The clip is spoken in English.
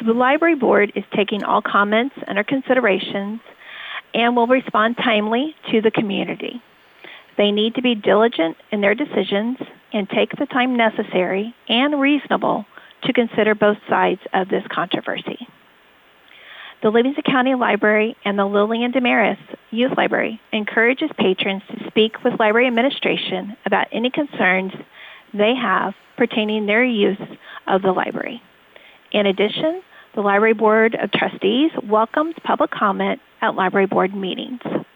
The Library Board is taking all comments under consideration and will respond timely to the community. They need to be diligent in their decisions and take the time necessary and reasonable to consider both sides of this controversy. The Livingston County Library and the Lillian Damaris Youth Library encourages patrons to speak with library administration about any concerns they have pertaining their use of the library. In addition, the Library Board of Trustees welcomes public comment at Library Board meetings.